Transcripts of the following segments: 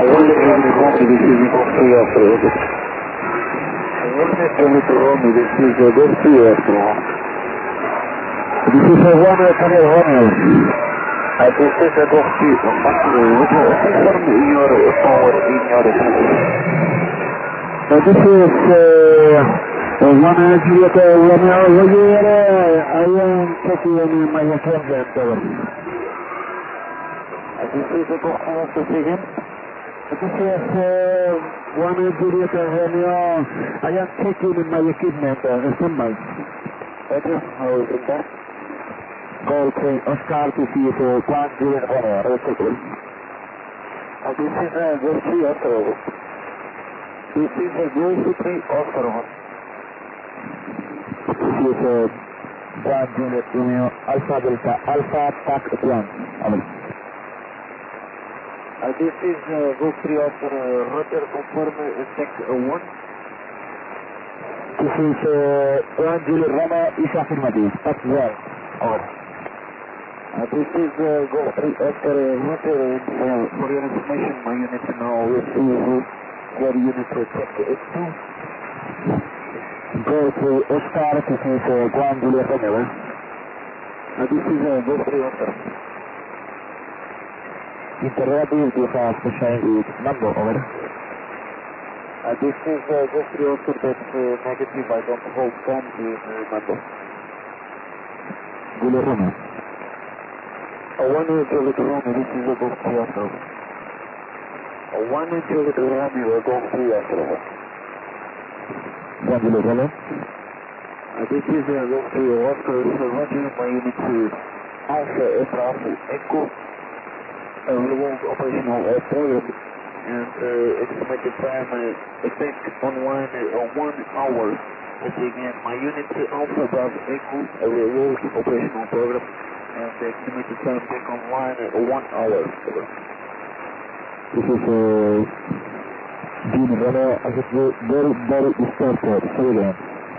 Juliet Romeo, this is Golf 3 Oscar. Juliet Romeo, this is Golf 3 Oscar. This is a 1 Romeo. This is a Golf 3 Oscar. Would you confirm your power in your transmission? This is 1 Juliet Romeo. I am checking in my account there. This is a Golf 3 Oscar again. This is 1 Juliet Romeo. I am checking in my equipment. Standby. Roger, how is it there? Golf 3 Oscar, this is 1 Juliet Romeo. This is a Golf 3 Oscar. This is a Golf 3 Oscar. This is 1 Juliet Romeo. Alpha Delta Alpha TAC 1. Over. This is Golf 3 Oscar. Roger, confirm check 1. This is 1 Juliet Romeo is affirmative. TAC 1. Over. This is Golf 3 Oscar. Roger, for your information, my unit now receives your unit check 2. Golf 3 Oscar, this is 1 Juliet Romeo. This is Golf 3 Oscar. Interrogative, do you have special number, over? This is Golf 3 Oscar, that's negative, I don't hold phone to number. Juliet Romeo. 1 Juliet Romeo, this is Golf 3 Oscar. 1 Juliet Romeo, Golf 3 Oscar. 1 Juliet Romeo. This is Golf 3 Oscar, Roger, my unit Alpha Bravo Echo. Remote operational program and estimated time effect online 1 hour. Once again, my unit Alpha Bravo Echo, remote operational program and estimated time back online 1 hour. This is Juliet Romeo. I just very started. Say again.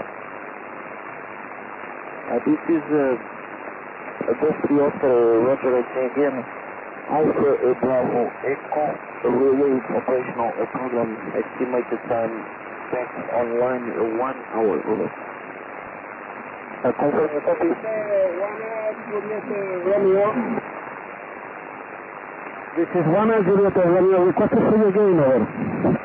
This is Golf 3 Oscar, Roger, again. Alpha Bravo Echo, remote operational program, estimated time back online 1 hour. Over. Confirm your copy. 1 Juliet Romeo. This is 1 Juliet Romeo. Request for you again, over.